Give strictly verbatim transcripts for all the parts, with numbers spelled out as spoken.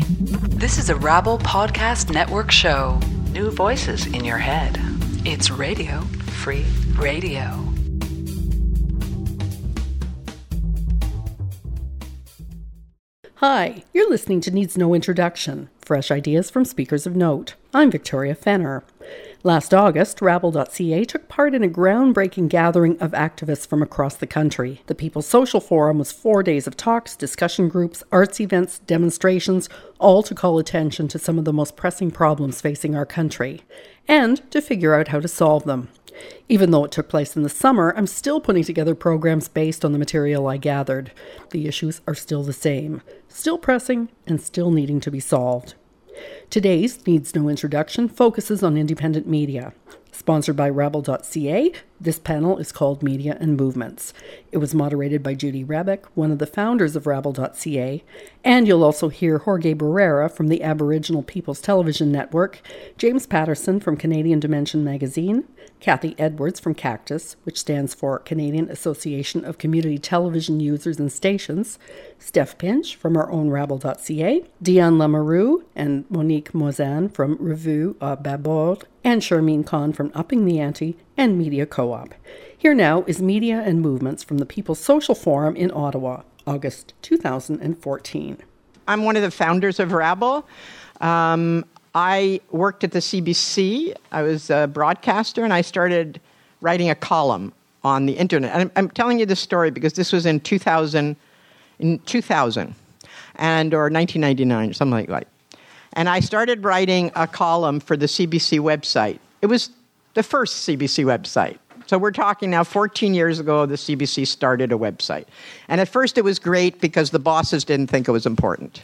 This is a Rabble Podcast Network show. New voices in your head. It's Radio Free Radio. Hi, you're listening to Needs No Introduction, fresh ideas from speakers of note. I'm Victoria Fenner. Last August, Rabble dot c a took part in a groundbreaking gathering of activists from across the country. The People's Social Forum was four days of talks, discussion groups, arts events, demonstrations, all to call attention to some of the most pressing problems facing our country, and to figure out how to solve them. Even though it took place in the summer, I'm still putting together programs based on the material I gathered. The issues are still the same, still pressing, and still needing to be solved. Today's Needs No Introduction focuses on independent media. Sponsored by Rabble dot c a, this panel is called Media and Movements. It was moderated by Judy Rebeck, one of the founders of Rabble dot c a, and you'll also hear Jorge Barrera from the Aboriginal People's Television Network, James Patterson from Canadian Dimension Magazine, Kathy Edwards from Cactus, which stands for Canadian Association of Community Television Users and Stations, Steph Pinch from our own Rabble dot c a, Diane Lamoureux and Monique Mozan from Revue à Bâbord, and Charmine Khan from Upping the Ante and Media Co-op. Here now is Media and Movements from the People's Social Forum in Ottawa, August two thousand fourteen. I'm one of the founders of Rabble. Um, I worked at the C B C. I was a broadcaster, and I started writing a column on the internet. And I'm, I'm telling you this story because this was in two thousand, in two thousand, and or nineteen ninety-nine, or something like that. And I started writing a column for the C B C website. It was the first C B C website. So we're talking now fourteen years ago, the C B C started a website. And at first it was great because the bosses didn't think it was important.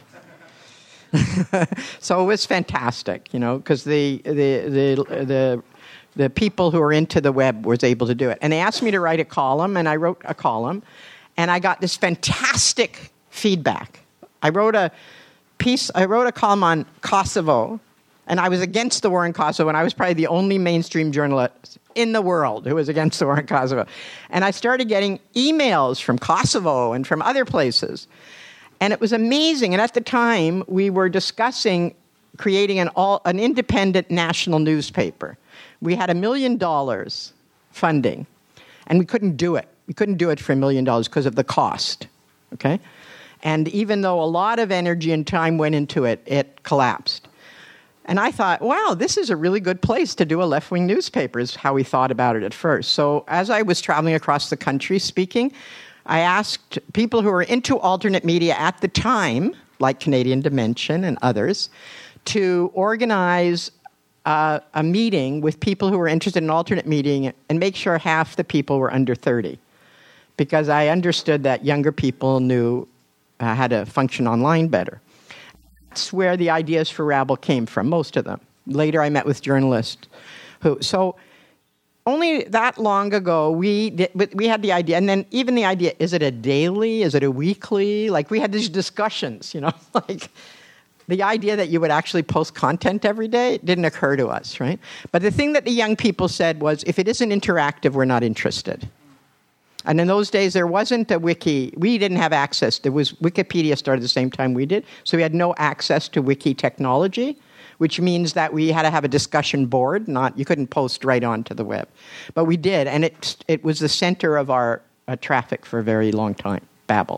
So it was fantastic, you know, because the, the the the the people who were into the web was able to do it. And they asked me to write a column, and I wrote a column, and I got this fantastic feedback. I wrote a piece, I wrote a column on Kosovo, and I was against the war in Kosovo, and I was probably the only mainstream journalist in the world who was against the war in Kosovo. And I started getting emails from Kosovo and from other places. And it was amazing. And at the time, we were discussing creating an all an independent national newspaper. We had a million dollars funding, and we couldn't do it. We couldn't do it for a million dollars because of the cost, okay? And even though a lot of energy and time went into it, it collapsed. And I thought, wow, this is a really good place to do a left-wing newspaper, is how we thought about it at first. So as I was traveling across the country speaking, I asked people who were into alternate media at the time, like Canadian Dimension and others, to organize uh, a meeting with people who were interested in alternate media and make sure half the people were under thirty. Because I understood that younger people knew uh, how to function online better. That's where the ideas for Rabble came from, most of them. Later I met with journalists who... So only that long ago, we did, we had the idea, and then even the idea, is it a daily, is it a weekly? Like, we had these discussions, you know, like the idea that you would actually post content every day didn't occur to us, right? But the thing that the young people said was, if it isn't interactive, we're not interested. And in those days, there wasn't a wiki. We didn't have access. There was Wikipedia started the same time we did, so we had no access to wiki technology, which means that we had to have a discussion board. Not you couldn't post right onto the web, but we did, and it it was the center of our uh, traffic for a very long time. Babel.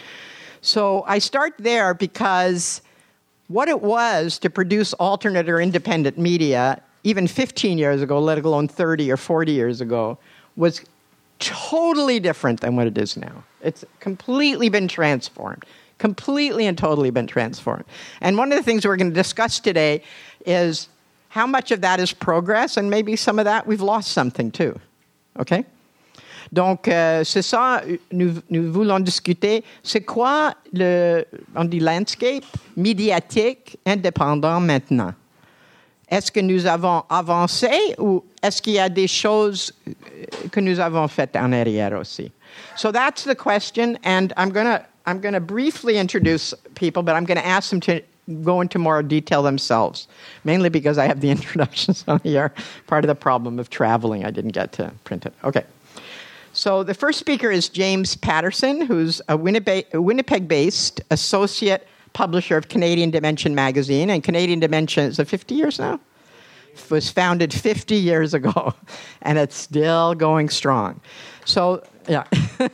So I start there because what it was to produce alternate or independent media, even fifteen years ago, let alone thirty or forty years ago, was totally different than what it is now. It's completely been transformed. Completely and totally been transformed. And one of the things we're going to discuss today is how much of that is progress, and maybe some of that we've lost something too. Okay? Donc, euh, c'est ça, nous, nous voulons discuter. C'est quoi le, on dit landscape médiatique indépendant maintenant? Est-ce que nous avons avancé ou est-ce qu'il y a des choses que nous avons faites en arrière aussi? So that's the question, and I'm going to I'm going to briefly introduce people, but I'm going to ask them to go into more detail themselves, mainly because I have the introductions on here. Part of the problem of traveling, I didn't get to print it. Okay. So the first speaker is James Patterson, who's a Winnipeg, a Winnipeg-based associate publisher of Canadian Dimension magazine, and Canadian Dimension, is it fifty years now? It was founded fifty years ago, and it's still going strong. So, yeah.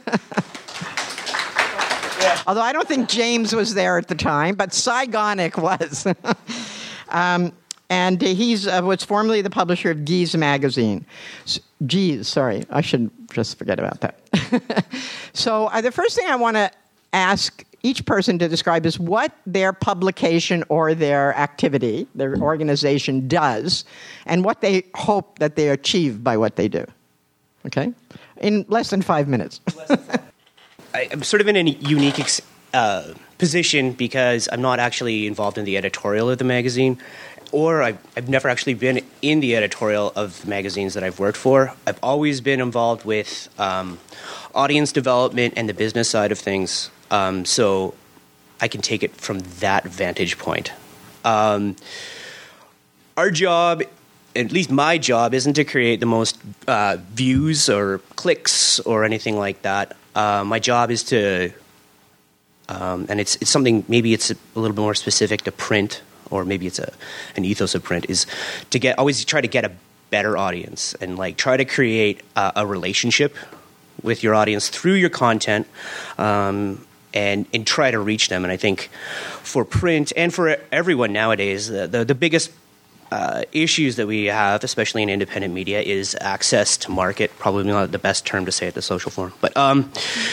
Yeah. Although I don't think James was there at the time, but Saigonik was. um, and he's uh, was formerly the publisher of Geez magazine. Geez, sorry, I should just forget about that. So uh, the first thing I want to ask each person to describe is what their publication or their activity, their organization does, and what they hope that they achieve by what they do. Okay? In less than five minutes. I'm sort of in a unique ex- uh, position because I'm not actually involved in the editorial of the magazine, or I've, I've never actually been in the editorial of magazines that I've worked for. I've always been involved with um, audience development and the business side of things, um, so I can take it from that vantage point. Um, our job, at least my job, isn't to create the most uh, views or clicks or anything like that. Uh, my job is to, um, and it's it's something, maybe it's a, a little bit more specific to print, or maybe it's a an ethos of print, is to get always try to get a better audience and like try to create a, a relationship with your audience through your content, um, and and try to reach them. And I think for print and for everyone nowadays, the the, the biggest Uh, issues that we have, especially in independent media, is access to market. Probably not the best term to say at the social forum, but um,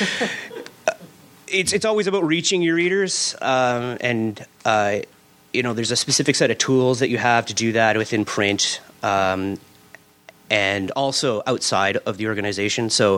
it's it's always about reaching your readers, um, and uh, you know, there's a specific set of tools that you have to do that within print, um, and also outside of the organization. So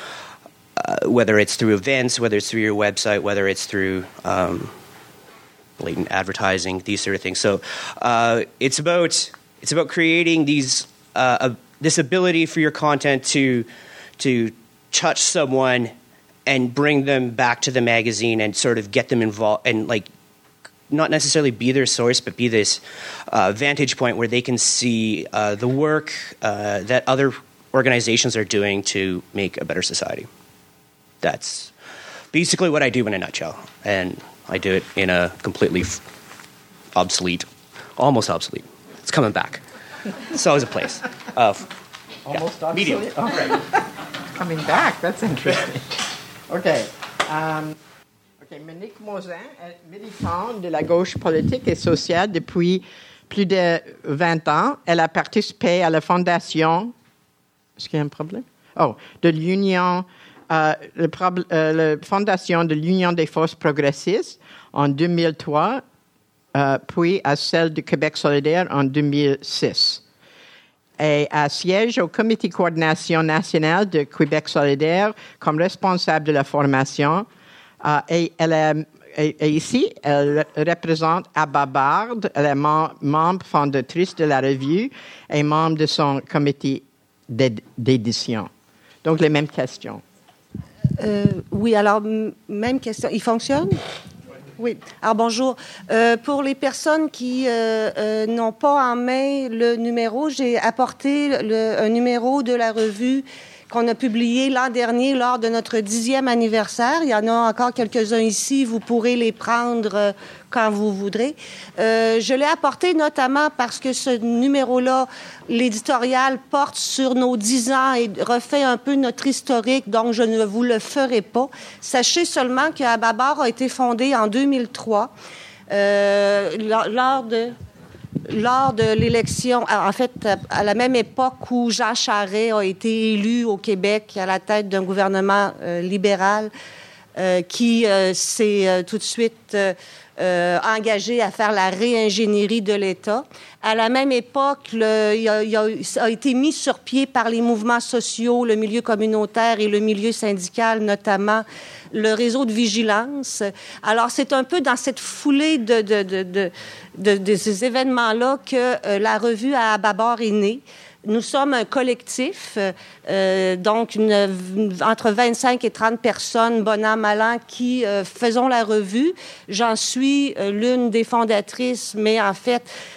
uh, whether it's through events, whether it's through your website, whether it's through um, blatant advertising, these sort of things. So uh, it's about it's about creating these uh, uh, this ability for your content to to touch someone and bring them back to the magazine and sort of get them involved, and like not necessarily be their source, but be this uh, vantage point where they can see uh, the work uh, that other organizations are doing to make a better society. That's basically what I do in a nutshell, and I do it in a completely f- obsolete, almost obsolete. It's coming back. It's always a place. Uh, almost yeah, obsolete? Medium. Oh, right. Coming back, that's interesting. Okay. Um, okay. Monique Mosin est militante de la gauche politique et sociale depuis plus de vingt ans. Elle a participé à la fondation... Est-ce qu'il y a un problème? Oh, de l'Union... Euh, le, euh, la fondation de l'Union des forces progressistes en deux mille trois, euh, puis à celle du Québec solidaire en deux mille six. Et elle siège au comité de coordination nationale de Québec solidaire comme responsable de la formation. Euh, et, elle est, et, et ici, elle représente Abba Bard. Elle est mem- membre fondatrice de la revue et membre de son comité d'éd- d'édition. Donc, les mêmes questions. Euh, oui, alors, m- même question. Il fonctionne? Oui. Alors, bonjour. Euh, pour les personnes qui euh, euh, n'ont pas en main le numéro, j'ai apporté le, un numéro de la revue qu'on a publié l'an dernier lors de notre dixième anniversaire. Il y en a encore quelques-uns ici. Vous pourrez les prendre euh, quand vous voudrez. Euh, je l'ai apporté notamment parce que ce numéro-là, l'éditorial porte sur nos dix ans et refait un peu notre historique, donc je ne vous le ferai pas. Sachez seulement que Abba Bard a été fondé en deux mille trois, euh, lors de... Lors de l'élection, en fait, à la même époque où Jean Charest a été élu au Québec à la tête d'un gouvernement euh, libéral euh, qui euh, s'est euh, tout de suite euh, euh, engagé à faire la réingénierie de l'État. À la même époque, le, il, a, il, a, il a été mis sur pied par les mouvements sociaux, le milieu communautaire et le milieu syndical, notamment le réseau de vigilance. Alors, c'est un peu dans cette foulée de, de, de, de, de, de ces événements-là que euh, la revue à Abba Bard est née. Nous sommes un collectif, euh, donc une, une, entre vingt-cinq et trente personnes, bon an, mal an, qui euh, faisons la revue. J'en suis euh, l'une des fondatrices, mais en fait,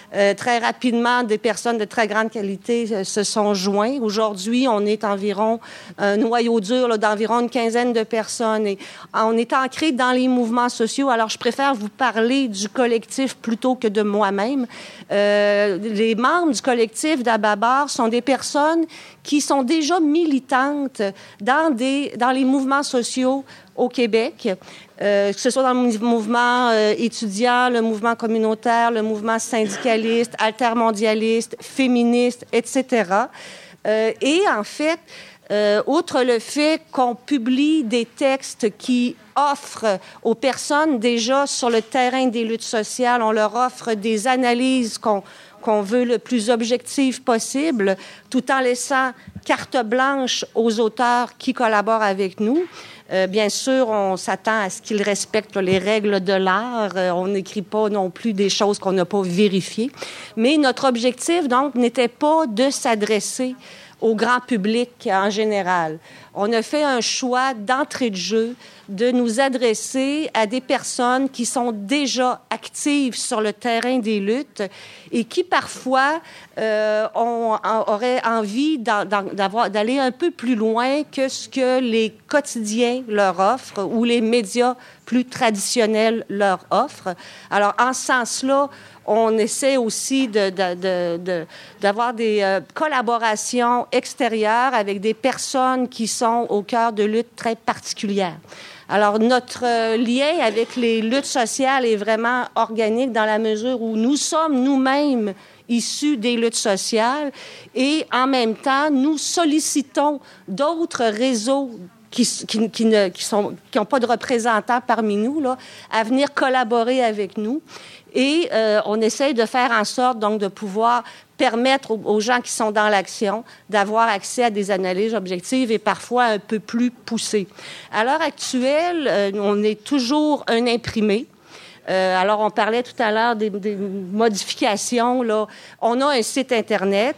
Euh, très rapidement, des personnes de très grande qualité euh, se sont joints. Aujourd'hui, on est environ un noyau dur là, d'environ une quinzaine de personnes. Et on est ancré dans les mouvements sociaux. Alors, je préfère vous parler du collectif plutôt que de moi-même. Euh, les membres du collectif d'Ababar sont des personnes qui sont déjà militantes dans, des, dans les mouvements sociaux au Québec, euh, que ce soit dans le mouvement euh, étudiant, le mouvement communautaire, le mouvement syndicaliste, altermondialiste, féministe, et cetera. Euh, et en fait, euh, outre le fait qu'on publie des textes qui offrent aux personnes déjà sur le terrain des luttes sociales, on leur offre des analyses qu'on qu'on veut le plus objectif possible, tout en laissant carte blanche aux auteurs qui collaborent avec nous. Euh, bien sûr, on s'attend à ce qu'ils respectent les règles de l'art. Euh, on n'écrit pas non plus des choses qu'on n'a pas vérifiées. Mais notre objectif, donc, n'était pas de s'adresser au grand public en général. On a fait un choix d'entrée de jeu de nous adresser à des personnes qui sont déjà actives sur le terrain des luttes et qui, parfois, euh, ont, auraient envie d'en, d'avoir, d'aller un peu plus loin que ce que les quotidiens leur offrent ou les médias plus traditionnels leur offrent. Alors, en ce sens-là, on essaie aussi de, de, de, de, d'avoir des euh, collaborations extérieures avec des personnes qui sont au cœur de luttes très particulières. Alors, notre euh, lien avec les luttes sociales est vraiment organique dans la mesure où nous sommes nous-mêmes issus des luttes sociales et, en même temps, nous sollicitons d'autres réseaux qui, qui, qui ne qui sont, qui n'ont pas de représentants parmi nous, là, à venir collaborer avec nous. Et euh, on essaye de faire en sorte, donc, de pouvoir permettre aux, aux gens qui sont dans l'action d'avoir accès à des analyses objectives et parfois un peu plus poussées. À l'heure actuelle, euh, on est toujours un imprimé. Euh, alors, on parlait tout à l'heure des, des modifications. Là. On a un site Internet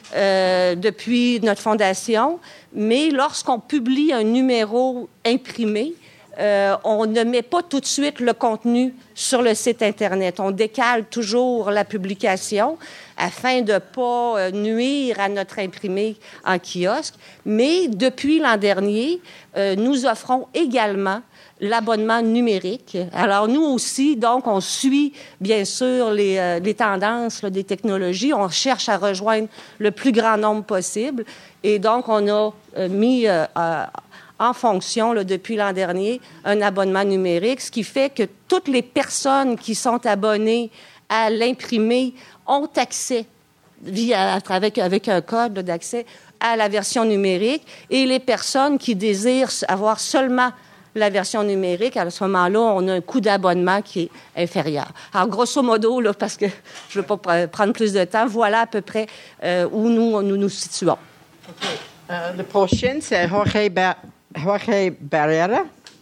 euh, depuis notre fondation, mais lorsqu'on publie un numéro imprimé, Euh, on ne met pas tout de suite le contenu sur le site Internet. On décale toujours la publication afin de ne pas euh, nuire à notre imprimé en kiosque. Mais depuis l'an dernier, euh, nous offrons également l'abonnement numérique. Alors, nous aussi, donc, on suit, bien sûr, les, euh, les tendances là, des technologies. On cherche à rejoindre le plus grand nombre possible. Et donc, on a euh, mis... Euh, euh, en fonction, là, depuis l'an dernier, un abonnement numérique, ce qui fait que toutes les personnes qui sont abonnées à l'imprimé ont accès, via, avec, avec un code là, d'accès, à la version numérique, et les personnes qui désirent avoir seulement la version numérique, à ce moment-là, on a un coût d'abonnement qui est inférieur. Alors, grosso modo, là, parce que je ne veux pas prendre plus de temps, voilà à peu près euh, où nous, nous nous situons. Okay. Uh, le prochain, c'est Jorge Ba- Jorge Barrera.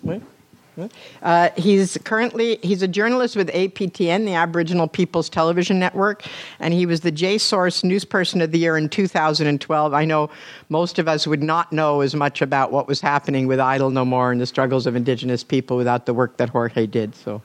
Uh, he's currently, he's a journalist with A P T N, the Aboriginal People's Television Network, and he was the J-Source News Person of the Year in two thousand twelve. I know most of us would not know as much about what was happening with Idle No More and the struggles of Indigenous people without the work that Jorge did, so...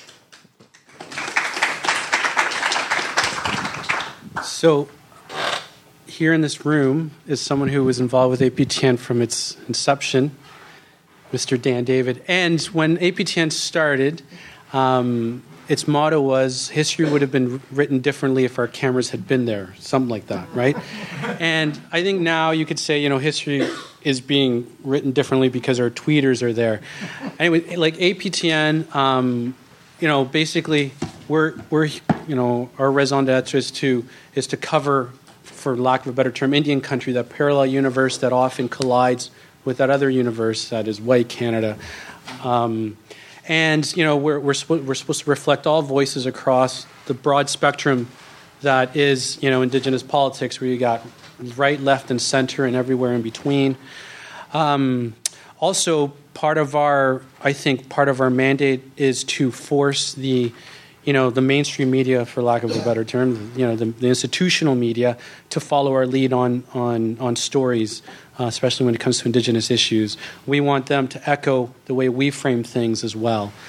So... Here in this room is someone who was involved with A P T N from its inception, Mister Dan David. And when A P T N started, um, its motto was, history would have been written differently if our cameras had been there, something like that, right? And I think now you could say, you know, history is being written differently because our tweeters are there. Anyway, like A P T N, um, you know, basically we're, we're, you know, our raison d'etre is to, is to cover, for lack of a better term, Indian country, that parallel universe that often collides with that other universe that is white Canada. Um, and, you know, we're, we're, sp- we're supposed to reflect all voices across the broad spectrum that is, you know, Indigenous politics, where you got right, left, and center, and everywhere in between. Um, also, part of our, I think, part of our mandate is to force the you know, the mainstream media, for lack of a better term, you know, the, the institutional media, to follow our lead on on, on stories, uh, especially when it comes to Indigenous issues. We want them to echo the way we frame things as well.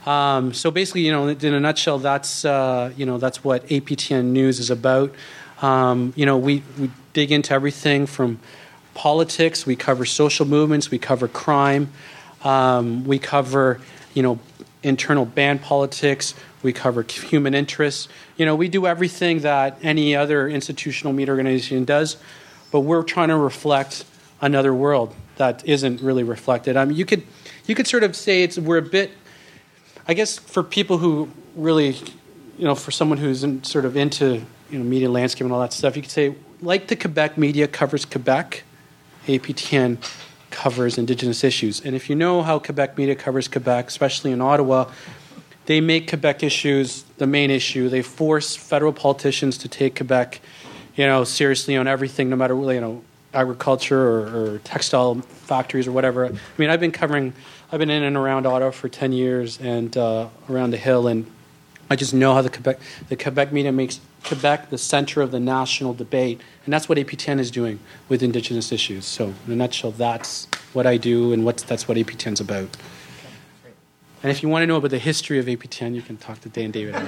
Um, so basically, you know, in a nutshell, that's uh, you know that's what A P T N News is about. Um, you know, we, we dig into everything from politics. We cover social movements. We cover crime. Um, we cover you know internal band politics. We cover human interests. You know, we do everything that any other institutional media organization does, but we're trying to reflect another world that isn't really reflected. I mean, you could you could sort of say it's we're a bit. I guess for people who really, you know, for someone who's in, sort of into you know media landscape and all that stuff, you could say like the Quebec media covers Quebec, A P T N covers Indigenous issues. And if you know how Quebec media covers Quebec, especially in Ottawa, they make Quebec issues the main issue. They force federal politicians to take Quebec, you know, seriously on everything, no matter you know agriculture or, or textile factories or whatever. I mean, I've been covering, I've been in and around Ottawa for ten years and uh, around the Hill, and I just know how the Quebec the Quebec media makes Quebec the center of the national debate, and that's what A P T N is doing with Indigenous issues. So, in a nutshell, that's what I do, and what's, that's what A P T N's about. And if you want to know about the history of A P T N, you can talk to Dan David.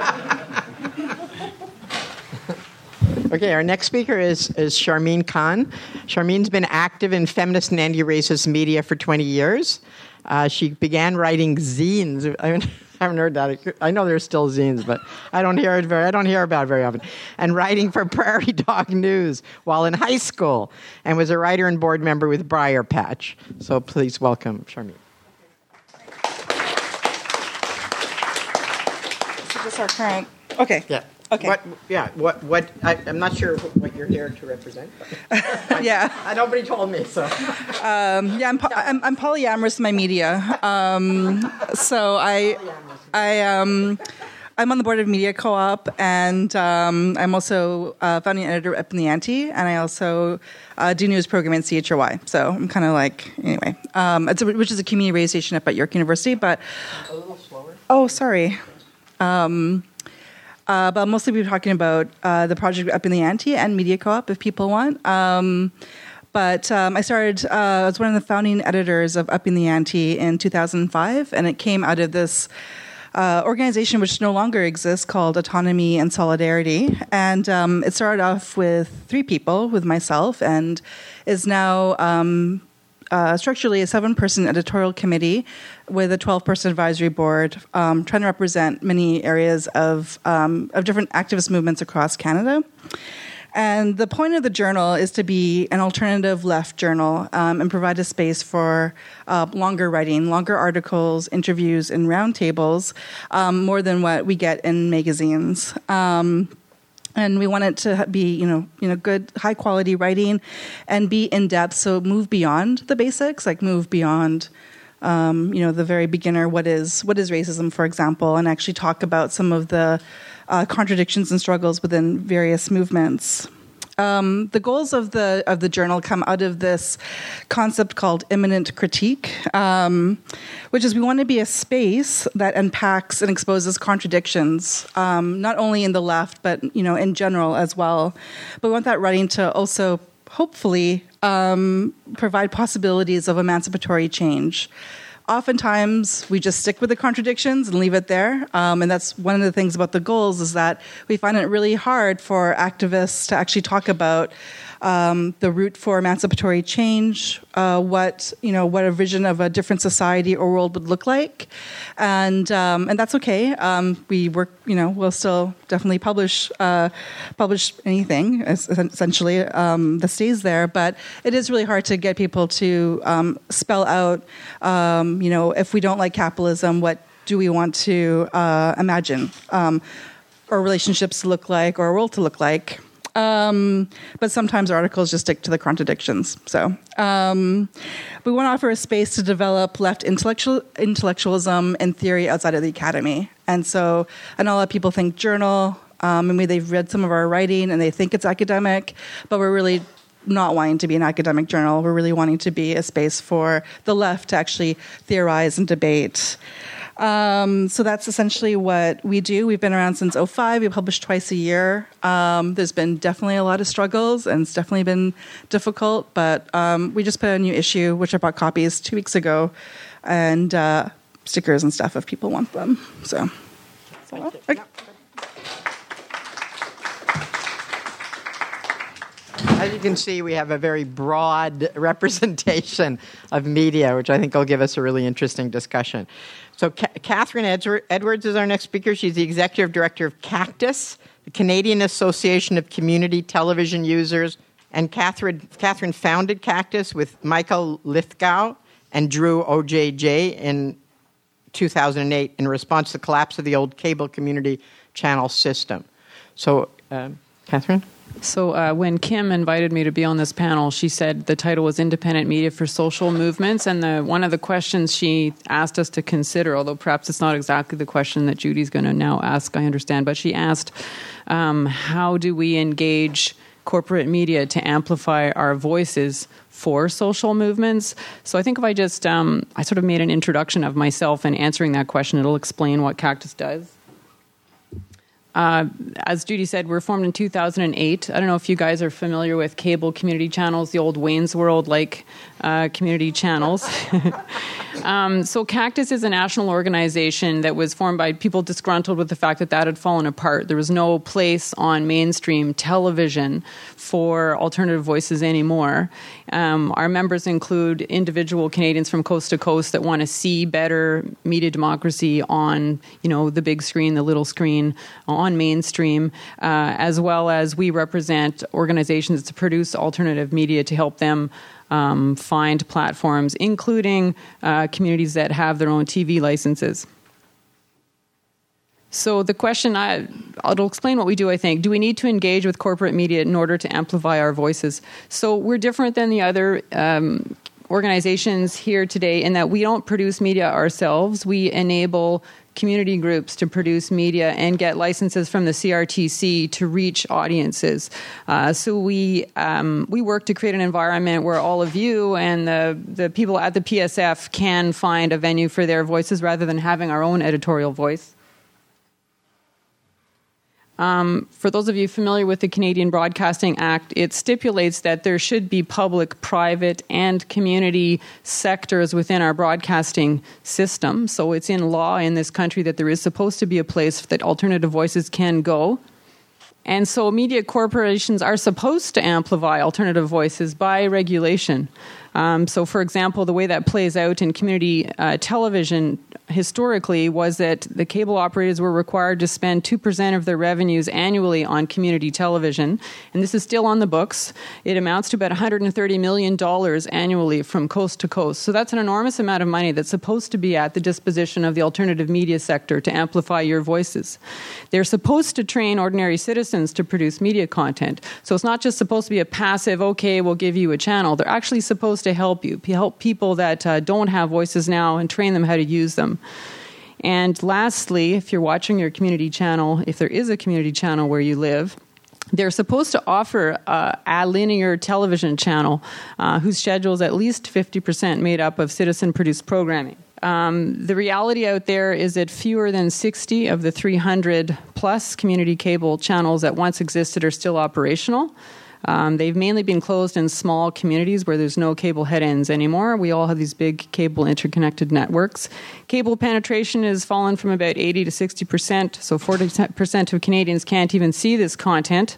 Okay, our next speaker is, is Sharmeen Khan. Sharmeen's been active in feminist and anti-racist media for twenty years. Uh, she began writing zines. I haven't, I haven't heard that. I know there's still zines, but I don't hear it very. I don't hear about it very often. And writing for Prairie Dog News while in high school, and was a writer and board member with Briar Patch. So please welcome Sharmeen. Is this our current? Okay. Yeah. Okay. What? Yeah. What? What? I, I'm not sure what you're here to represent. But I, yeah. I, nobody told me. So. Um, yeah, I'm, po- I'm I'm polyamorous in my media. Um, so I I um I'm on the board of Media Co-op, and um, I'm also uh, founding editor at Up in the Ante, and I also uh, do news programming at C H R Y. So I'm kind of like anyway, um, it's a, which is a community radio station up at York University. But A little slower. Oh, sorry. Um, Uh, but I'll mostly be talking about uh, the project Up in the Ante and Media Co-op, if people want. Um, but um, I started, uh, I was one of the founding editors of Up in the Ante in two thousand five, and it came out of this uh, organization which no longer exists called Autonomy and Solidarity. And um, it started off with three people, with myself, and is now um, uh, structurally a seven-person editorial committee with a twelve-person advisory board, um, trying to represent many areas of um, of different activist movements across Canada. And the point of the journal is to be an alternative left journal um, and provide a space for uh, longer writing, longer articles, interviews, and roundtables, um, more than what we get in magazines. Um, And we want it to be, you know, you know, good, high quality writing, and be in depth. So move beyond the basics, like move beyond, um, you know, the very beginner. What is what is racism, for example, and actually talk about some of the uh, contradictions and struggles within various movements. Um, the goals of the of the journal come out of this concept called imminent critique, um, which is we want to be a space that unpacks and exposes contradictions, um, not only in the left, but you know in general as well. But we want that writing to also hopefully um, provide possibilities of emancipatory change. Oftentimes, we just stick with the contradictions and leave it there. Um, and that's one of the things about the goals, is that we find it really hard for activists to actually talk about um, the route for emancipatory change, uh, what you know, what a vision of a different society or world would look like, and um, and that's okay. Um, we work, you know, we'll still definitely publish uh, publish anything essentially um, that stays there. But it is really hard to get people to um, spell out, um, you know, if we don't like capitalism, what do we want to uh, imagine um, our relationships to look like, or our world to look like. Um, but sometimes articles just stick to the contradictions. So um, we want to offer a space to develop left intellectual intellectualism and theory outside of the academy. And so I know a lot of people think journal, um, and maybe they've read some of our writing and they think it's academic, but we're really not wanting to be an academic journal. We're really wanting to be a space for the left to actually theorize and debate. Um, so that's essentially what we do. We've been around since oh five. We publish twice a year. Um, there's been definitely a lot of struggles, and it's definitely been difficult, but um, we just put out a new issue, which I bought copies two weeks ago, and uh, stickers and stuff if people want them. So, so I, As you can see, we have a very broad representation of media, which I think will give us a really interesting discussion. So Ca- Catherine Edwards is our next speaker. She's the Executive Director of Cactus, the Canadian Association of Community Television Users. And Catherine, Catherine founded Cactus with Michael Lithgow and Drew O J J in two thousand eight in response to the collapse of the old cable community channel system. So, um, Catherine? So uh, when Kim invited me to be on this panel, she said the title was Independent Media for Social Movements, and the, one of the questions she asked us to consider, although perhaps it's not exactly the question that Judy's going to now ask, I understand, but she asked, um, how do we engage corporate media to amplify our voices for social movements? So I think if I just, um, I sort of made an introduction of myself in answering that question, it'll explain what Cactus does. Uh, as Judy said, we're formed in two thousand eight. I don't know if you guys are familiar with cable community channels, the old Wayne's World-like uh, community channels. um, so Cactus is a national organization that was formed by people disgruntled with the fact that that had fallen apart. There was no place on mainstream television for alternative voices anymore. Um, our members include individual Canadians from coast to coast that want to see better media democracy on, you know, the big screen, the little screen, on mainstream, uh, as well as we represent organizations to produce alternative media to help them um, find platforms, including uh, communities that have their own T V licenses. So the question, I, I'll explain what we do, I think. Do we need to engage with corporate media in order to amplify our voices? So we're different than the other um, organizations here today in that we don't produce media ourselves. We enable community groups to produce media and get licenses from the C R T C to reach audiences. Uh, so we um, we work to create an environment where all of you and the, the people at the P S F can find a venue for their voices rather than having our own editorial voice. Um, for those of you familiar with the Canadian Broadcasting Act, it stipulates that there should be public, private, and community sectors within our broadcasting system. So it's in law in this country that there is supposed to be a place that alternative voices can go. And so media corporations are supposed to amplify alternative voices by regulation. Um, so, for example, the way that plays out in community uh, television historically was that the cable operators were required to spend two percent of their revenues annually on community television. And this is still on the books. It amounts to about one hundred thirty million dollars annually from coast to coast. So that's an enormous amount of money that's supposed to be at the disposition of the alternative media sector to amplify your voices. They're supposed to train ordinary citizens to produce media content. So it's not just supposed to be a passive, okay, we'll give you a channel. They're actually supposed to help you, help people that uh, don't have voices now and train them how to use them. And lastly, if you're watching your community channel, if there is a community channel where you live, they're supposed to offer uh, a linear television channel uh, whose schedule is at least fifty percent made up of citizen-produced programming. Um, the reality out there is that fewer than sixty of the three hundred plus community cable channels that once existed are still operational. Um, they've mainly been closed in small communities where there's no cable head ends anymore. We all have these big cable interconnected networks. Cable penetration has fallen from about eighty to sixty percent, so forty percent of Canadians can't even see this content.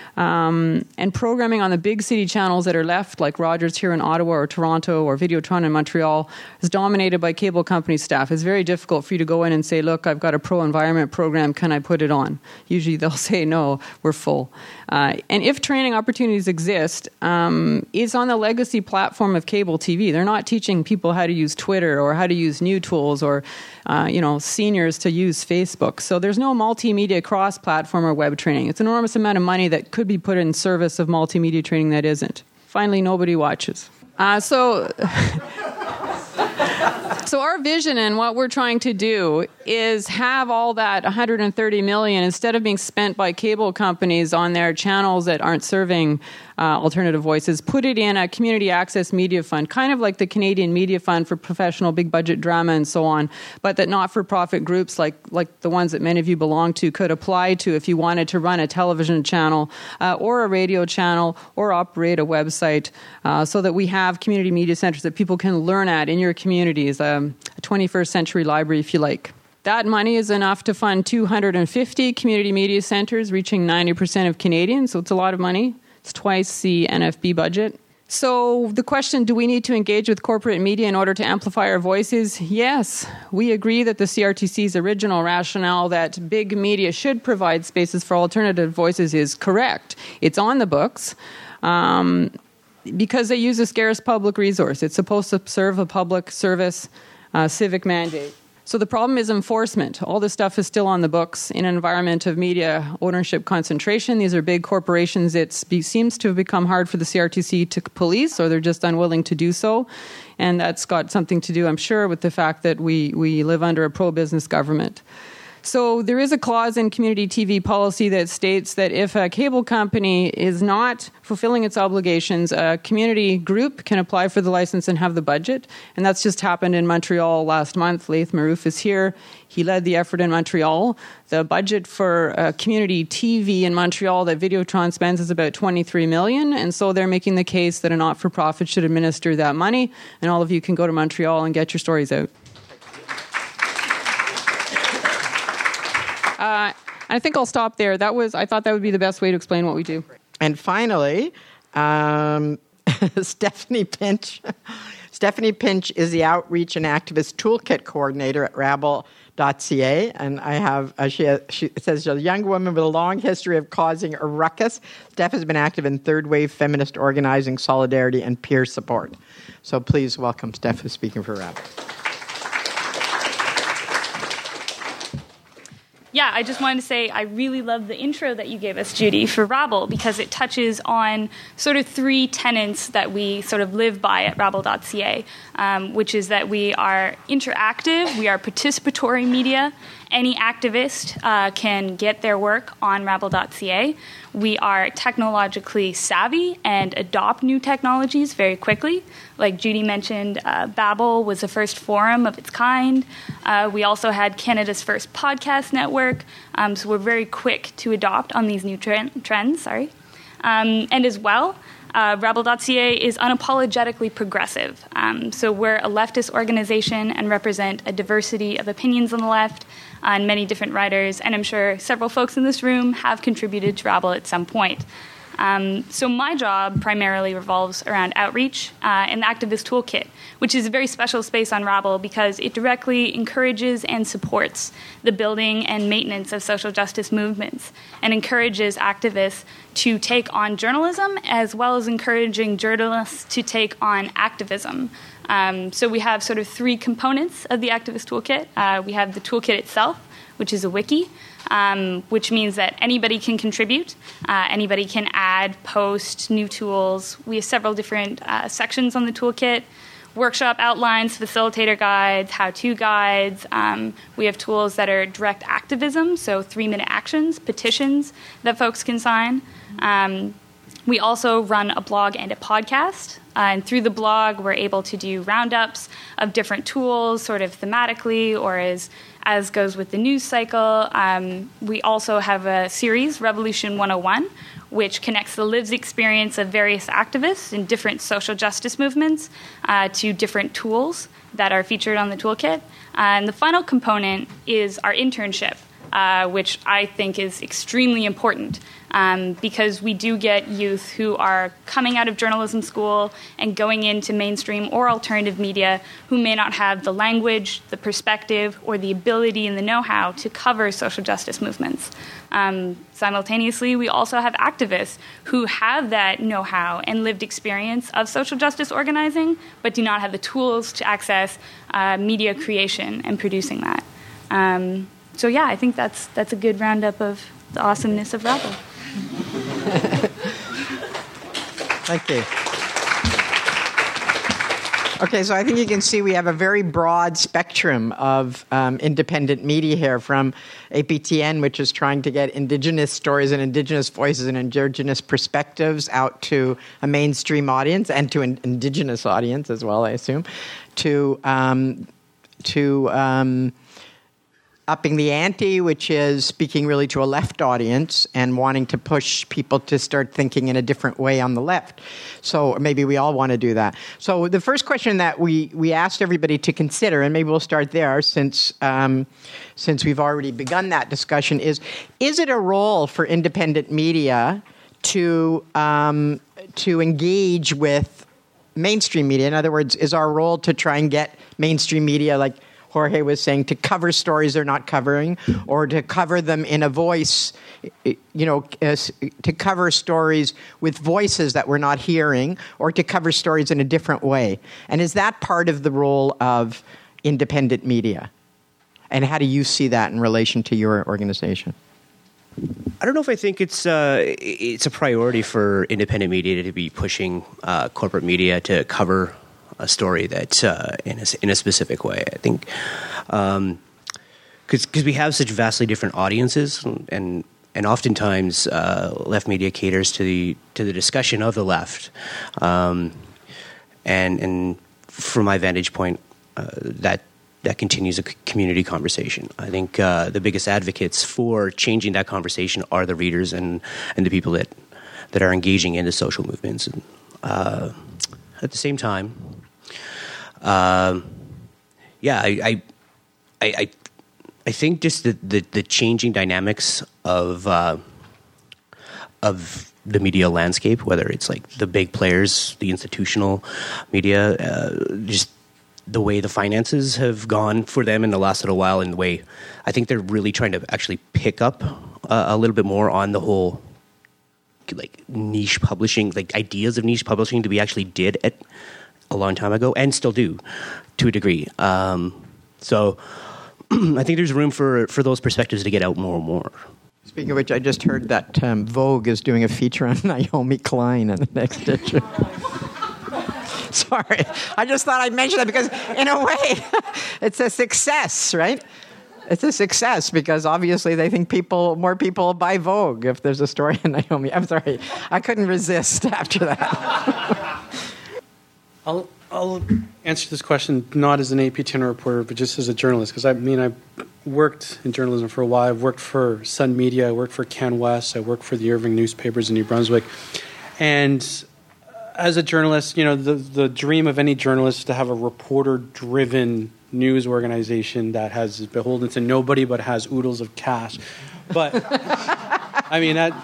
Um, and programming on the big city channels that are left, like Rogers here in Ottawa or Toronto or Videotron in Montreal, is dominated by cable company staff. It's very difficult for you to go in and say, look, I've got a pro-environment program, can I put it on? Usually they'll say, no, we're full. Uh, and if training opportunities exist, um, it's on the legacy platform of cable T V. They're not teaching people how to use Twitter or how to use new tools or, uh, you know, seniors to use Facebook. So there's no multimedia cross-platform or web training. It's an enormous amount of money that could be put in service of multimedia training that isn't. Finally, nobody watches. Uh, so... So our vision and what we're trying to do is have all that one hundred thirty million dollars, instead of being spent by cable companies on their channels that aren't serving uh, alternative voices, put it in a community access media fund, kind of like the Canadian Media Fund for professional big budget drama and so on, but that not-for-profit groups like, like the ones that many of you belong to could apply to if you wanted to run a television channel uh, or a radio channel or operate a website uh, so that we have community media centers that people can learn at in your communities. Uh, um, a twenty-first century library, if you like. That money is enough to fund two hundred fifty community media centers, reaching ninety percent of Canadians, so it's a lot of money. It's twice the N F B budget. So the question, do we need to engage with corporate media in order to amplify our voices? Yes. We agree that the C R T C's original rationale that big media should provide spaces for alternative voices is correct. It's on the books um, because they use a scarce public resource. It's supposed to serve a public service uh, civic mandate. So the problem is enforcement. All this stuff is still on the books in an environment of media ownership concentration. These are big corporations. It seems to have become hard for the C R T C to police, or they're just unwilling to do so. And that's got something to do, I'm sure, with the fact that we, we live under a pro-business government. So there is a clause in community T V policy that states that if a cable company is not fulfilling its obligations, a community group can apply for the license and have the budget. And that's just happened in Montreal last month. Laith Marouf is here. He led the effort in Montreal. The budget for uh, community T V in Montreal that Videotron spends is about twenty-three million dollars. And so they're making the case that a not-for-profit should administer that money. And all of you can go to Montreal and get your stories out. Uh, I think I'll stop there. That was I thought that would be the best way to explain what we do. And finally, um, Stephanie Pinch. Stephanie Pinch is the Outreach and Activist Toolkit Coordinator at rabble dot c a. And I have, uh, she, has, she says, a young woman with a long history of causing a ruckus. Steph has been active in third-wave feminist organizing, solidarity, and peer support. So please welcome Steph, who's speaking for Rabble. Yeah, I just wanted to say I really love the intro that you gave us, Judy, for Rabble, because it touches on sort of three tenets that we sort of live by at rabble dot c a, um, which is that we are interactive, we are participatory media. Any activist uh, can get their work on rabble dot c a. We are technologically savvy and adopt new technologies very quickly. Like Judy mentioned, uh, Babbel was the first forum of its kind. Uh, we also had Canada's first podcast network, um, so we're very quick to adopt on these new tre- trends. Sorry, um, and as well, uh, rabble dot c a is unapologetically progressive. Um, so we're a leftist organization and represent a diversity of opinions on the left. Uh, and many different writers, and I'm sure several folks in this room have contributed to Rabble at some point. Um, so my job primarily revolves around outreach uh, and the Activist Toolkit, which is a very special space on Rabble because it directly encourages and supports the building and maintenance of social justice movements and encourages activists to take on journalism as well as encouraging journalists to take on activism. Um, so we have sort of three components of the Activist Toolkit. Uh, we have the toolkit itself, which is a wiki, um, which means that anybody can contribute. Uh, anybody can add, post, new tools. We have several different uh, sections on the toolkit. Workshop outlines, facilitator guides, how-to guides. Um, we have tools that are direct activism, so three-minute actions, petitions that folks can sign. Um, we also run a blog and a podcast. Uh, and through the blog, we're able to do roundups of different tools, sort of thematically, or as as goes with the news cycle. Um, we also have a series, Revolution one oh one, which connects the lived experience of various activists in different social justice movements uh, to different tools that are featured on the toolkit. Uh, and the final component is our internship, uh, which I think is extremely important. Um, because we do get youth who are coming out of journalism school and going into mainstream or alternative media who may not have the language, the perspective, or the ability and the know-how to cover social justice movements. Um, simultaneously, we also have activists who have that know-how and lived experience of social justice organizing, but do not have the tools to access uh, media creation and producing that. Um, so yeah, I think that's that's a good roundup of the awesomeness of Rabble. Thank you. Okay, so I think you can see we have a very broad spectrum of um, independent media here, from A P T N, which is trying to get Indigenous stories and Indigenous voices and Indigenous perspectives out to a mainstream audience and to an Indigenous audience as well, I assume, to um, to um, upping the ante, which is speaking really to a left audience and wanting to push people to start thinking in a different way on the left. So maybe we all want to do that. So the first question that we, we asked everybody to consider, and maybe we'll start there since um, since we've already begun that discussion, is, is it a role for independent media to um, to engage with mainstream media? In other words, is our role to try and get mainstream media, like Jorge was saying, to cover stories they're not covering, or to cover them in a voice, you know, as, to cover stories with voices that we're not hearing, or to cover stories in a different way? And is that part of the role of independent media? And how do you see that in relation to your organization? I don't know if I think it's uh, it's a priority for independent media to be pushing uh, corporate media to cover a story that uh, in a in a specific way. I think because um, because we have such vastly different audiences, and and oftentimes uh, left media caters to the to the discussion of the left, um, and and from my vantage point, uh, that. that continues a community conversation. I think uh, the biggest advocates for changing that conversation are the readers and, and the people that, that are engaging in the social movements. And, uh, at the same time, uh, yeah, I, I, I, I think just the, the, the changing dynamics of uh, of the media landscape, whether it's like the big players, the institutional media, uh, just the way the finances have gone for them in the last little while, and the way I think they're really trying to actually pick up uh, a little bit more on the whole like niche publishing, like ideas of niche publishing that we actually did at a long time ago and still do to a degree. Um, so I think there's room for, for those perspectives to get out more and more. Speaking of which, I just heard that um, Vogue is doing a feature on Naomi Klein in the next issue. Sorry, I just thought I'd mention that because, in a way, it's a success, right? It's a success because obviously they think people, more people buy Vogue if there's a story in Naomi. I'm sorry, I couldn't resist after that. I'll I'll answer this question not as an A P T N reporter, but just as a journalist, because I mean I've worked in journalism for a while. I've worked for Sun Media, I worked for CanWest, I worked for the Irving newspapers in New Brunswick, and as a journalist, you know, the, the dream of any journalist is to have a reporter-driven news organization that has is beholden to nobody but has oodles of cash. But I mean that.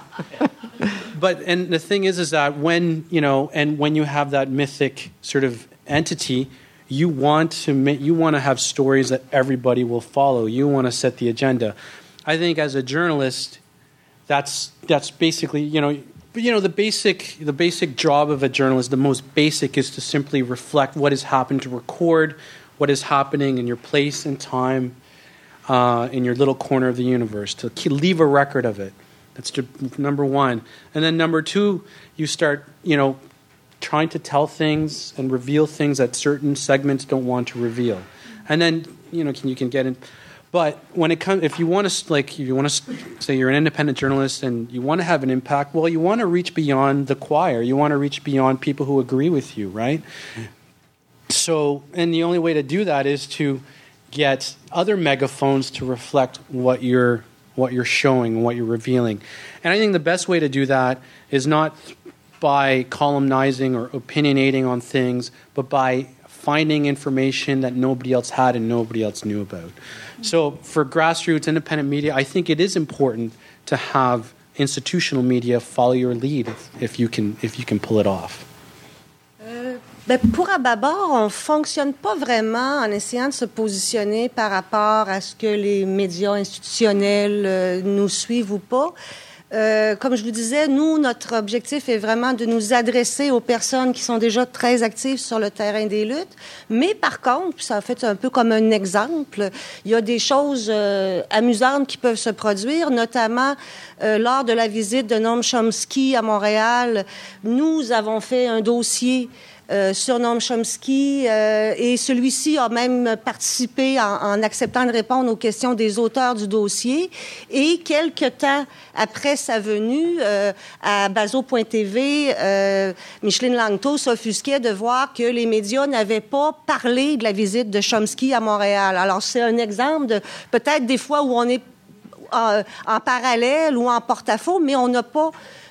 But and the thing is, is that when you know, and when you have that mythic sort of entity, you want to ma- you want to have stories that everybody will follow. You want to set the agenda. I think as a journalist, that's that's basically you know. But, you know, the basic the basic job of a journalist, the most basic, is to simply reflect what has happened, to record what is happening in your place and time, uh, in your little corner of the universe, to leave a record of it. That's number one. And then number two, you start, you know, trying to tell things and reveal things that certain segments don't want to reveal. And then, you know, can, you can get in... But when it comes, if you want to, like, if you want to say you're an independent journalist and you want to have an impact, well, you want to reach beyond the choir. You want to reach beyond people who agree with you, right? Mm. So, and the only way to do that is to get other megaphones to reflect what you're what you're showing, what you're revealing. And I think the best way to do that is not by columnizing or opinionating on things, but by finding information that nobody else had and nobody else knew about. So for grassroots independent media, I think it is important to have institutional media follow your lead if, if you can if you can pull it off. Euh, ben pour Ababor, on fonctionne pas vraiment en essayant de se positionner par rapport à ce que les médias institutionnels euh, nous suivent ou pas. Euh, comme je vous disais, nous, notre objectif est vraiment de nous adresser aux personnes qui sont déjà très actives sur le terrain des luttes. Mais par contre, ça fait un peu comme un exemple, il y a des choses euh, amusantes qui peuvent se produire, notamment euh, lors de la visite de Noam Chomsky à Montréal. Nous avons fait un dossier euh, surnomme Chomsky, euh, et celui-ci a même participé en, en acceptant de répondre aux questions des auteurs du dossier. Et quelque temps après sa venue euh, à Bazo point T V, euh, Micheline Langto s'offusquait de voir que les médias n'avaient pas parlé de la visite de Chomsky à Montréal. Alors, c'est un exemple de peut-être des fois où on est en, en parallèle ou en porte-à-faux, mais on n'a pas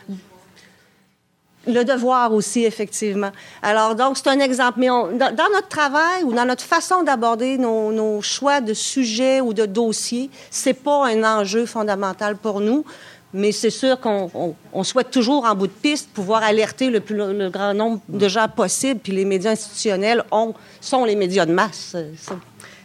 le devoir aussi, effectivement. Alors, donc, c'est un exemple. Mais on, dans, dans notre travail ou dans notre façon d'aborder nos, nos choix de sujets ou de dossiers, c'est pas un enjeu fondamental pour nous, mais c'est sûr qu'on on, on souhaite toujours, en bout de piste, pouvoir alerter le plus le grand nombre de gens possible, puis les médias institutionnels ont, sont les médias de masse. C'est...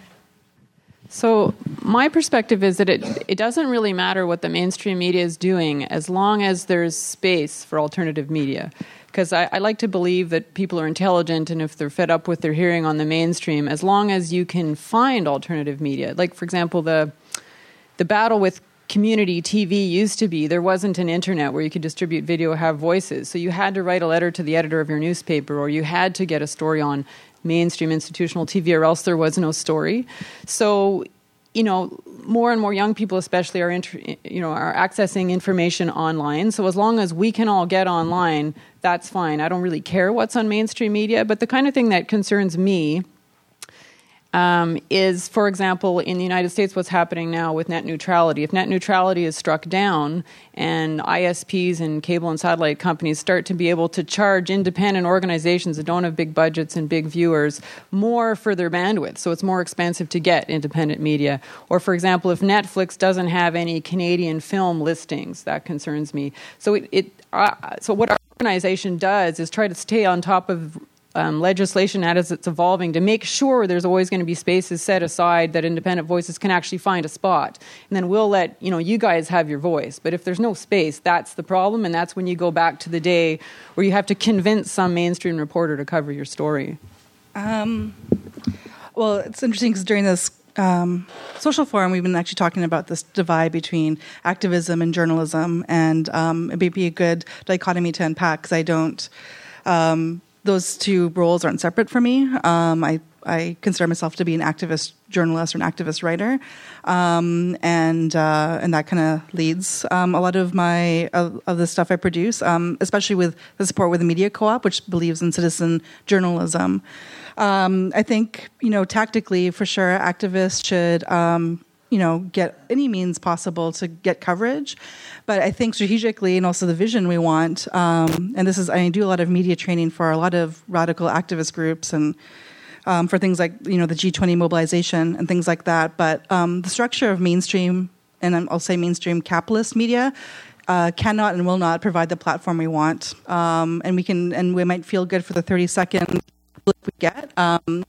So my perspective is that it, it doesn't really matter what the mainstream media is doing as long as there's space for alternative media. Because I, I like to believe that people are intelligent, and if they're fed up with their hearing on the mainstream, as long as you can find alternative media. Like, for example, the the battle with community T V used to be there wasn't an internet where you could distribute video, have voices. So you had to write a letter to the editor of your newspaper, or you had to get a story on mainstream institutional T V, or else there was no story. So, you know, more and more young people especially are, inter- you know, are accessing information online. So as long as we can all get online, that's fine. I don't really care what's on mainstream media. But the kind of thing that concerns me um, is, for example, in the United States, what's happening now with net neutrality. If net neutrality is struck down and I S Ps and cable and satellite companies start to be able to charge independent organizations that don't have big budgets and big viewers more for their bandwidth, so it's more expensive to get independent media. Or, for example, if Netflix doesn't have any Canadian film listings, that concerns me. So it, it uh, so what our organization does is try to stay on top of Um, legislation as it's evolving to make sure there's always going to be spaces set aside that independent voices can actually find a spot. And then we'll let, you know, you guys have your voice. But if there's no space, that's the problem. And that's when you go back to the day where you have to convince some mainstream reporter to cover your story. Um, well, it's interesting because during this um, social forum, we've been actually talking about this divide between activism and journalism. And um, it may be a good dichotomy to unpack because I don't... Um, those two roles aren't separate for me. Um, I, I consider myself to be an activist journalist or an activist writer, um, and uh, and that kind of leads um, a lot of my of, of the stuff I produce, um, especially with the support with the Media Co-op, which believes in citizen journalism. Um, I think, you know, tactically, for sure, activists should um, you know, get any means possible to get coverage. But I think strategically, and also the vision we want, um, and this is, I do a lot of media training for a lot of radical activist groups and um, for things like, you know, the G twenty mobilization and things like that. But um, the structure of mainstream, and I'll say mainstream capitalist media, uh, cannot and will not provide the platform we want. Um, and we can, and we might feel good for the thirty second we get. Um,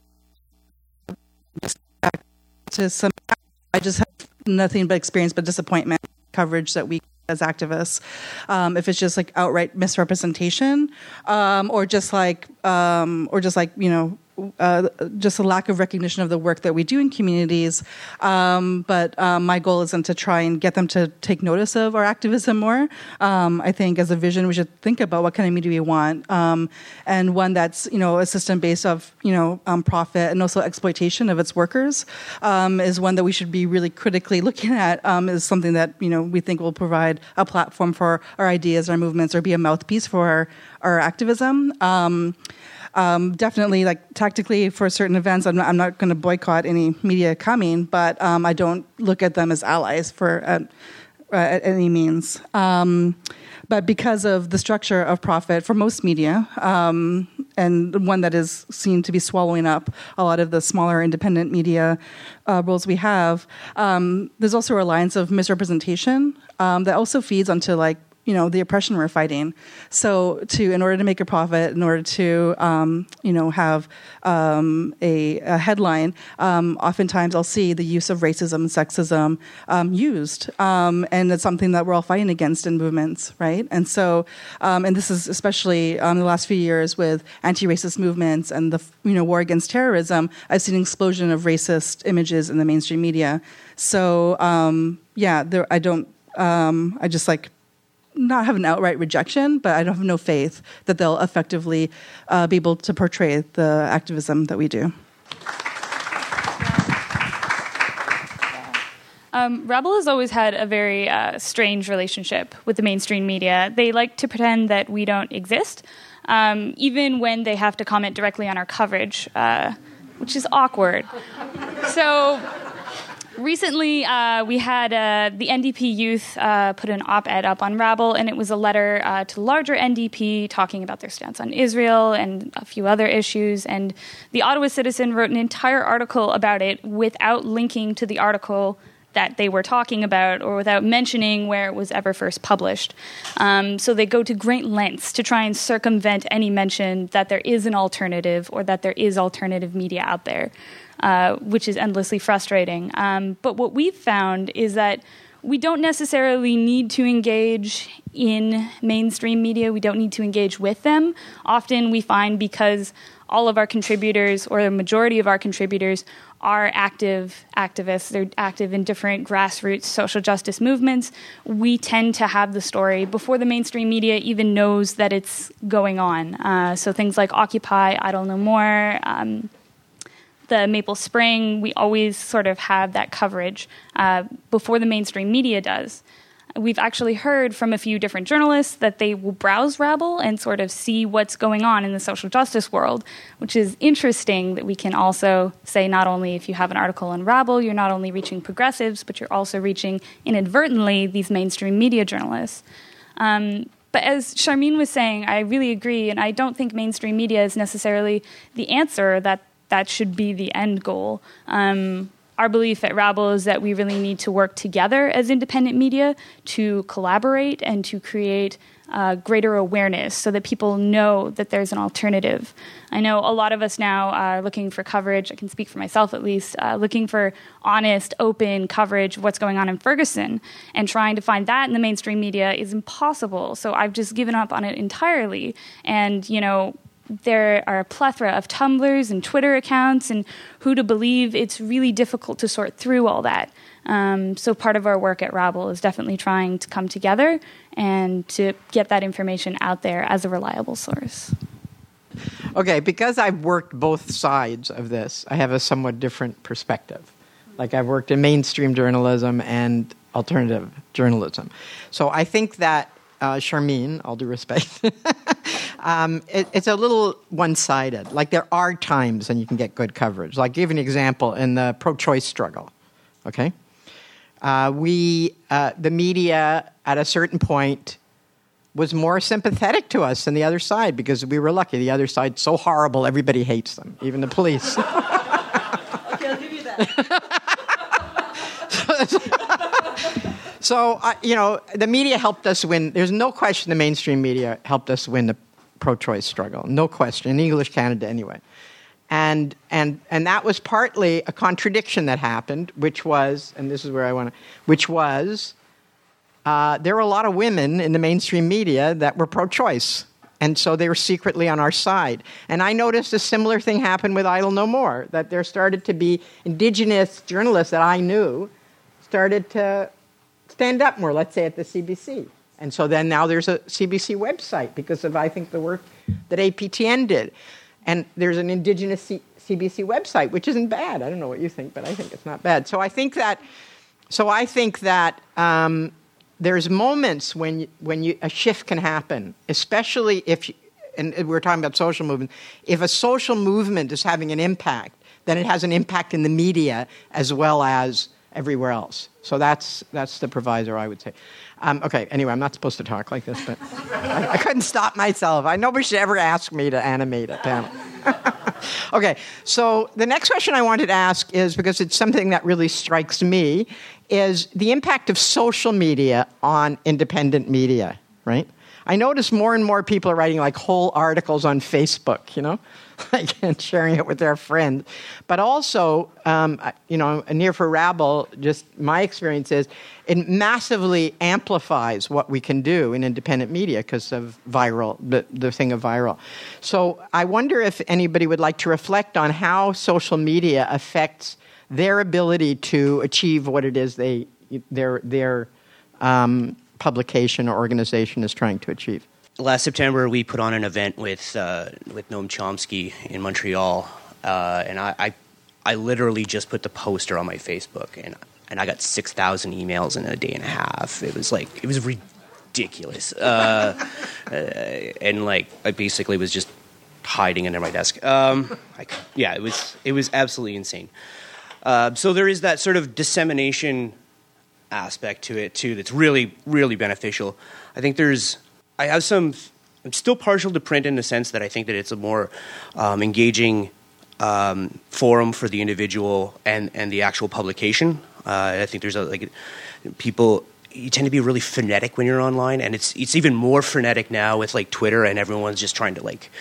just back to some. I just have nothing but experience but disappointment coverage that we as activists. Um, if it's just like outright misrepresentation, um, or just like, um, or just like, you know, uh, just a lack of recognition of the work that we do in communities. Um, but um, my goal isn't to try and get them to take notice of our activism more. Um, I think as a vision, we should think about what kind of media we want, um, and one that's, you know, a system based off, you know, um, profit and also exploitation of its workers um, is one that we should be really critically looking at. Um, is something that, you know, we think will provide a platform for our ideas, our movements, or be a mouthpiece for our, our activism. Um, Um, definitely, like tactically for certain events, I'm not, I'm not going to boycott any media coming, but um, I don't look at them as allies for uh, uh, at any means. Um, but because of the structure of profit for most media, um, and one that is seen to be swallowing up a lot of the smaller independent media uh, roles we have, um, there's also a reliance of misrepresentation um, that also feeds onto like, you know, the oppression we're fighting. So to, in order to make a profit, in order to, um, you know, have um, a, a headline, um, oftentimes I'll see the use of racism and sexism um, used. Um, and it's something that we're all fighting against in movements, right? And so, um, and this is especially um, the last few years with anti-racist movements and the, you know, war against terrorism, I've seen an explosion of racist images in the mainstream media. So, um, yeah, there, I don't, um, I just like, not have an outright rejection, but I don't have no faith that they'll effectively uh, be able to portray the activism that we do. Um, Rebel has always had a very uh, strange relationship with the mainstream media. They like to pretend that we don't exist, um, even when they have to comment directly on our coverage, uh, which is awkward. So recently, uh, we had uh, the N D P youth uh, put an op-ed up on Rabble, and it was a letter uh, to larger N D P talking about their stance on Israel and a few other issues. And the Ottawa Citizen wrote an entire article about it without linking to the article that they were talking about or without mentioning where it was ever first published. Um, so they go to great lengths to try and circumvent any mention that there is an alternative or that there is alternative media out there, uh, which is endlessly frustrating. Um, but what we've found is that we don't necessarily need to engage in mainstream media. We don't need to engage with them. Often we find because all of our contributors, or the majority of our contributors, are active activists. They're active in different grassroots social justice movements. We tend to have the story before the mainstream media even knows that it's going on. Uh, so things like Occupy, Idle No More, um, the Maple Spring, we always sort of have that coverage uh, before the mainstream media does. We've actually heard from a few different journalists that they will browse Rabble and sort of see what's going on in the social justice world, which is interesting that we can also say not only if you have an article on Rabble, you're not only reaching progressives, but you're also reaching inadvertently these mainstream media journalists. Um, but as Charmine was saying, I really agree, and I don't think mainstream media is necessarily the answer, that that should be the end goal. Um, Our belief at Rabble is that we really need to work together as independent media to collaborate and to create uh, greater awareness so that people know that there's an alternative. I know a lot of us now are looking for coverage, I can speak for myself at least, uh, looking for honest, open coverage of what's going on in Ferguson, and trying to find that in the mainstream media is impossible. So I've just given up on it entirely. And, you know, there are a plethora of Tumblrs and Twitter accounts and who to believe. It's really difficult to sort through all that. Um, so part of our work at Rabble is definitely trying to come together and to get that information out there as a reliable source. Okay, because I've worked both sides of this, I have a somewhat different perspective. Like I've worked in mainstream journalism and alternative journalism. So I think that Uh, Charmine, all due respect, um, it, it's a little one-sided. Like there are times when you can get good coverage. Like give an example in the pro-choice struggle, okay? Uh, we, uh, the media at a certain point was more sympathetic to us than the other side because we were lucky. The other side's so horrible, everybody hates them, even the police. Okay, I'll give you that. So, uh, you know, the media helped us win. There's no question the mainstream media helped us win the pro-choice struggle. No question. In English Canada, anyway. And and and that was partly a contradiction that happened, which was, and this is where I want to, which was, uh, there were a lot of women in the mainstream media that were pro-choice. And so they were secretly on our side. And I noticed a similar thing happened with Idle No More, that there started to be Indigenous journalists that I knew started to stand up more, let's say, at the C B C. And so then now there's a C B C website because of, I think, the work that A P T N did. And there's an Indigenous C- CBC website, which isn't bad. I don't know what you think, but I think it's not bad. So I think that, so I think that um, there's moments when, you, when you, a shift can happen, especially if, you, and we're talking about social movement, if a social movement is having an impact, then it has an impact in the media as well as everywhere else. So that's that's the provisor, I would say. Um, okay, anyway, I'm not supposed to talk like this, but I, I couldn't stop myself. I nobody should ever ask me to animate a panel. Okay, so the next question I wanted to ask is, because it's something that really strikes me, is the impact of social media on independent media, right? I notice more and more people are writing like whole articles on Facebook, you know, like, and sharing it with their friends. But also, um, you know, near for Rabble, just my experience is it massively amplifies what we can do in independent media because of viral, the, the thing of viral. So I wonder if anybody would like to reflect on how social media affects their ability to achieve what it is they, they're, they're um, publication or organization is trying to achieve? Last September, we put on an event with uh, with Noam Chomsky in Montreal, uh, and I, I I literally just put the poster on my Facebook, and and I got six thousand emails in a day and a half. It was like it was ridiculous, uh, uh, and like I basically was just hiding under my desk. Um, I, yeah, it was it was absolutely insane. Uh, so there is that sort of dissemination aspect to it too that's really really beneficial. I think there's I have some I'm still partial to print in the sense that I think that it's a more um, engaging um, forum for the individual and and the actual publication. Uh, I think there's a, like people you tend to be really frenetic when you're online, and it's it's even more frenetic now with like Twitter, and everyone's just trying to like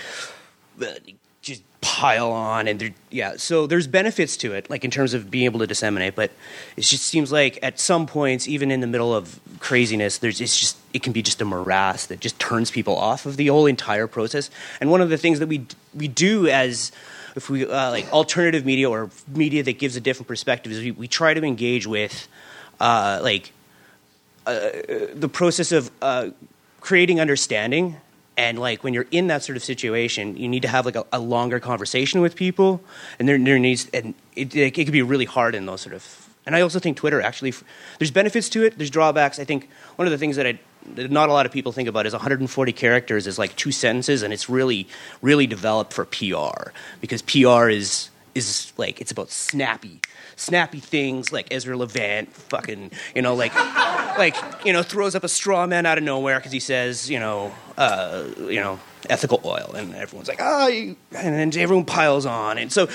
just pile on, and there, yeah. So there's benefits to it, like in terms of being able to disseminate, but it just seems like at some points, even in the middle of craziness, there's it's just it can be just a morass that just turns people off of the whole entire process. And one of the things that we we do as if we uh, like alternative media or media that gives a different perspective is we, we try to engage with uh, like uh, the process of uh, creating understanding. And like when you're in that sort of situation, you need to have like a, a longer conversation with people, and there, there needs and it, it, it can be really hard in those sort of. And I also think Twitter actually, there's benefits to it, there's drawbacks. I think one of the things that, I, that not a lot of people think about is one hundred forty characters is like two sentences, and it's really really developed for P R because P R is is like it's about snappy. Snappy things like Ezra Levant, fucking, you know, like, like, you know, throws up a straw man out of nowhere because he says, you know, uh, you know, ethical oil, and everyone's like, oh, you, and then everyone piles on, and so,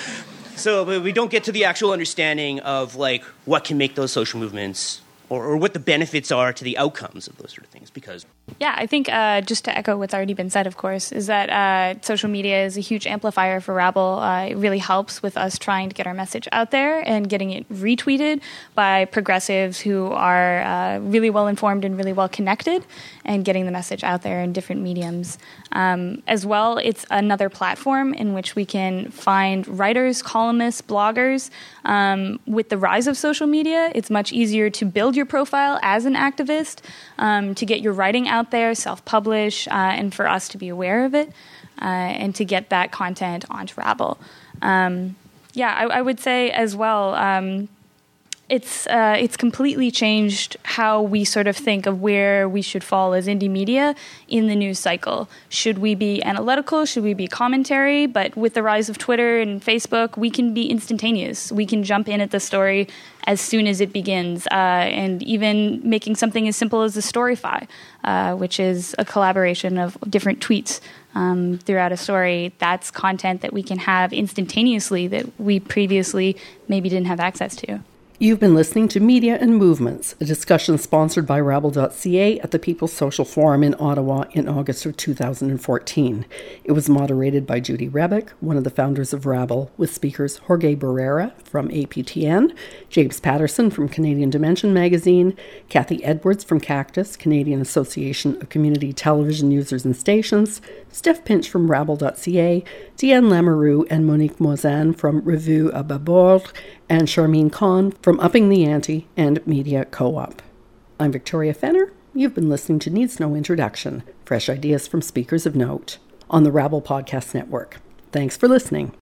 so we don't get to the actual understanding of like what can make those social movements or, or what the benefits are to the outcomes of those sort of things because. Yeah, I think uh, just to echo what's already been said, of course, is that uh, social media is a huge amplifier for Rabble. Uh, it really helps with us trying to get our message out there and getting it retweeted by progressives who are uh, really well informed and really well connected and getting the message out there in different mediums. Um, as well, it's another platform in which we can find writers, columnists, bloggers. Um, with the rise of social media, it's much easier to build your profile as an activist, um, to get your writing out there, self-publish, uh, and for us to be aware of it, uh, and to get that content onto Rabble. Um, yeah, I, I would say as well, um, it's uh, it's completely changed how we sort of think of where we should fall as indie media in the news cycle. Should we be analytical? Should we be commentary? But with the rise of Twitter and Facebook, we can be instantaneous. We can jump in at the story as soon as it begins, uh, and even making something as simple as a Storyfy, uh, which is a collaboration of different tweets um, throughout a story. That's content that we can have instantaneously that we previously maybe didn't have access to. You've been listening to Media and Movements, a discussion sponsored by Rabble dot c a at the People's Social Forum in Ottawa in August of two thousand fourteen. It was moderated by Judy Rebick, one of the founders of Rabble, with speakers Jorge Barrera from A P T N, James Patterson from Canadian Dimension magazine, Kathy Edwards from Cactus, Canadian Association of Community Television Users and Stations, Steph Pinch from Rabble dot c a, Diane Lamoureux and Monique Mozan from Revue à Bâbord, and Charmine Khan from Upping the Ante and Media Co-op. I'm Victoria Fenner. You've been listening to Needs No Introduction, fresh ideas from speakers of note, on the Rabble Podcast Network. Thanks for listening.